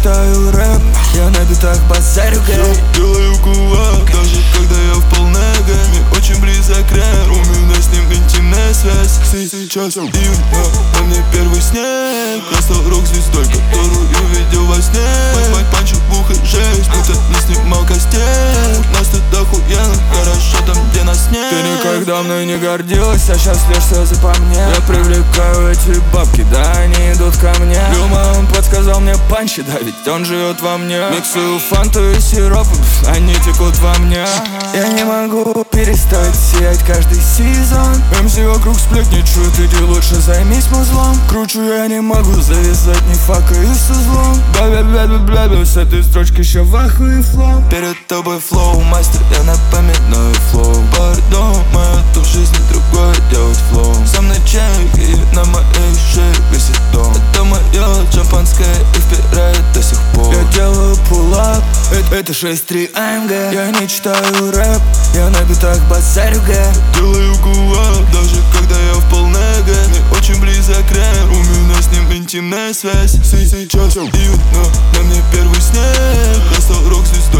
читаю рэп, я на битах базарю гэй. Делаю кулак, даже когда я в полнеге. Мне очень близок рэп, у меня с ним интимная связь. Сейчас июнь, на мне первый снег. Я стал рок-звездой, которую видел во сне. Панчик в ухо жесть, будто не снимал костей. Нас тут охуенно, хорошо там, где нас нет. Ты никогда мной не гордилась, а сейчас лишь слезы по мне. Я привлекаю эти бабки, да, они идут ко мне. Люма, он подсказал мне панчи, да, ведь он живет во мне. Миксую фанту и сироп, они текут во мне. Я не могу перестать сиять каждый сезон. МС вокруг сплетничают, иди лучше займись музлом. Кручу я не могу завязать ни фака и с узлом. Бля-бля-бля-бля-бля, с этой строчки еще в ахуе флоу. Перед тобой флоу, мастер, я напоминаю флоу. Пардон, моя то в жизни другое делать флоу. Со мной чек и на моей шее висит дом. Это мое шампанское и впирает до сих пор. Я делаю пулап, это 6-3 АМГ. Я не читаю рэп, я на битах базарю гэй. Делаю кулак, даже когда я в полнеге. Мне очень близок рэп, у меня с ним интимная связь. Сейчас июнь, на мне первый снег. Я стал рок-звездой.